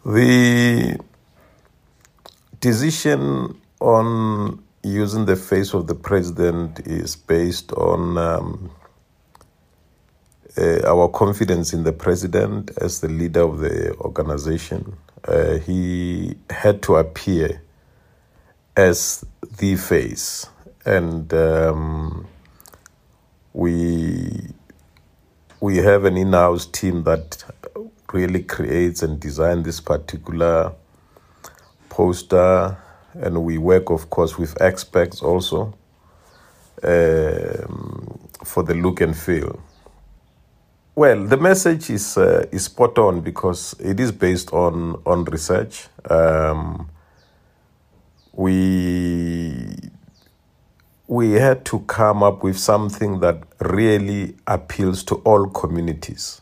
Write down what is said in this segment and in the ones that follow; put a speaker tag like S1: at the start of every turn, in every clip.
S1: The decision on using the face of the president is based on our confidence in the president as the leader of the organization. He had to appear as the face, and we have an in-house team that really creates and designs this particular poster, and we work, of course, with experts also for the look and feel. Well, the message is spot on because it is based on research. We had to come up with something that really appeals to all communities.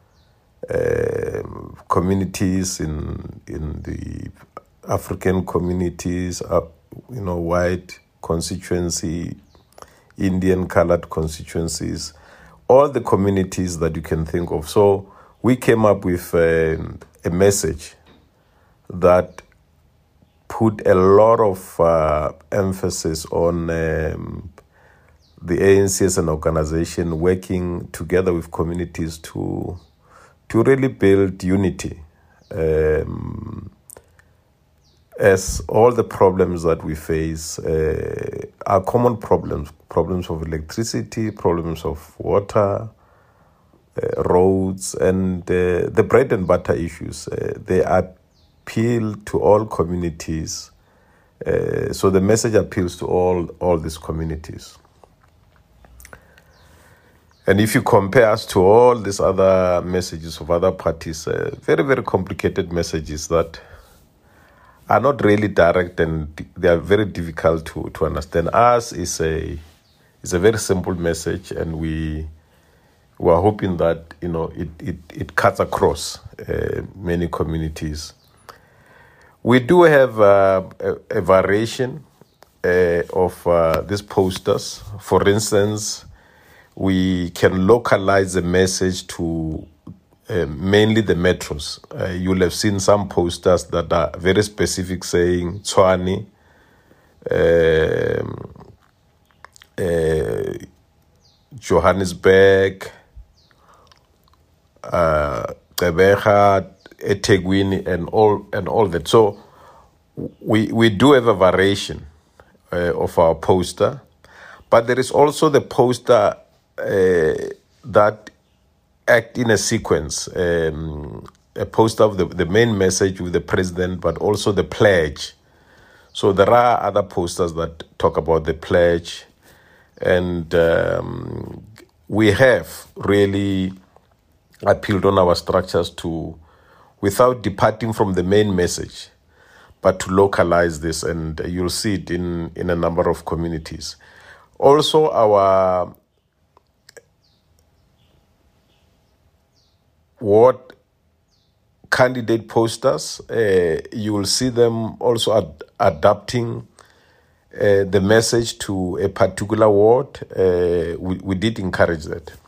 S1: Communities in the African communities, white constituency, Indian colored constituencies, all the communities that you can think of. So we came up with a message that put a lot of emphasis on the ANC as an organization working together with communities to really build unity. As all the problems that we face are common problems of electricity, problems of water, roads, and the bread and butter issues. They appeal to all communities. So the message appeals to all these communities. And if you compare us to all these other messages of other parties, very, very complicated messages that are not really direct and they are very difficult to understand. Ours is a very simple message, and we are hoping that it cuts across many communities. We do have a variation of these posters. For instance, we can localize the message to mainly the metros. You'll have seen some posters that are very specific, saying Tshwane, Johannesburg, Gqeberha, eThekwini, and all that. So we do have a variation of our poster, but there is also the poster that act in a sequence, a poster of the main message with the president, but also the pledge. So there are other posters that talk about the pledge, and we have really appealed on our structures to, without departing from the main message, but to localize this, and you'll see it in a number of communities. Also, our ward candidate posters, you will see them also adapting the message to a particular ward. We did encourage that.